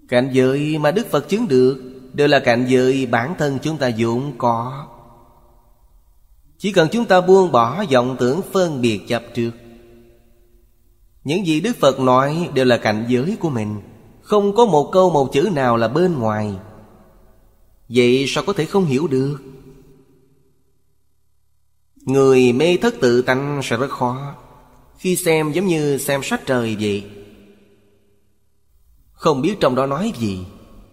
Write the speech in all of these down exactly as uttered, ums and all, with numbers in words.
Cảnh giới mà Đức Phật chứng được đều là cảnh giới bản thân chúng ta vốn có. Chỉ cần chúng ta buông bỏ vọng tưởng phân biệt chấp trước. Những gì Đức Phật nói đều là cảnh giới của mình, không có một câu một chữ nào là bên ngoài. Vậy sao có thể không hiểu được? Người mê thất tự tánh sẽ rất khó. Khi xem giống như xem sách trời vậy, không biết trong đó nói gì.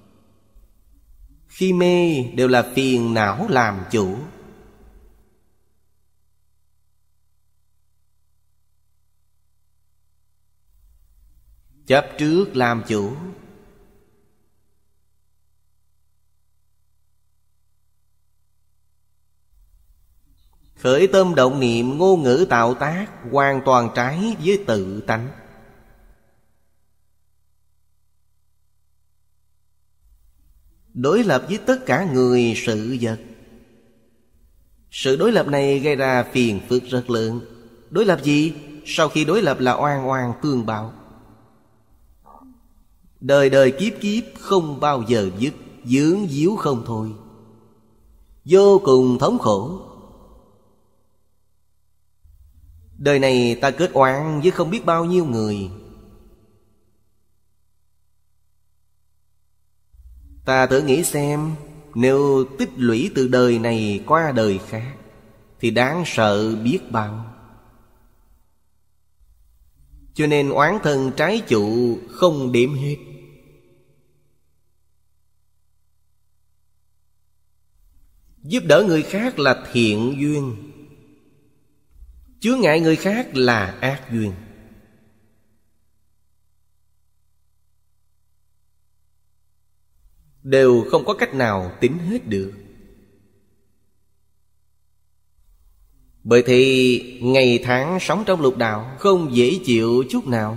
Khi mê đều là phiền não làm chủ. Chấp trước làm chủ. Khởi tâm động niệm, ngôn ngữ tạo tác hoàn toàn trái với tự tánh. Đối lập với tất cả người sự vật. Sự đối lập này gây ra phiền phức rất lớn. Đối lập gì? Sau khi đối lập là oan oan tương báo. Đời đời kiếp kiếp không bao giờ dứt, vướng víu không thôi, vô cùng thống khổ. Đời này ta kết oán với không biết bao nhiêu người. Ta thử nghĩ xem, nếu tích lũy từ đời này qua đời khác thì đáng sợ biết bao. Cho nên oán thân trái chủ không đếm hết. Giúp đỡ người khác là thiện duyên, chướng ngại người khác là ác duyên. Đều không có cách nào tính hết được. Bởi thì ngày tháng sống trong lục đạo không dễ chịu chút nào.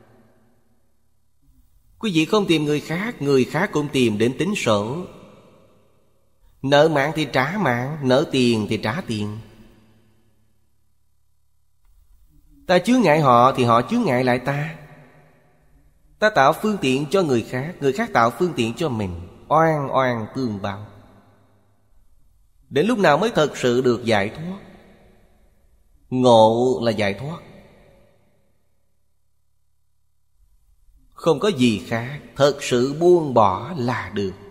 Quý vị không tìm người khác, người khác cũng tìm đến tính sổ. Nợ mạng thì trả mạng, nợ tiền thì trả tiền. Ta chướng ngại họ thì họ chướng ngại lại ta. Ta tạo phương tiện cho người khác, người khác tạo phương tiện cho mình. Oan oan tương báo. Đến lúc nào mới thật sự được giải thoát? Ngộ là giải thoát. Không có gì khác, thật sự buông bỏ là được.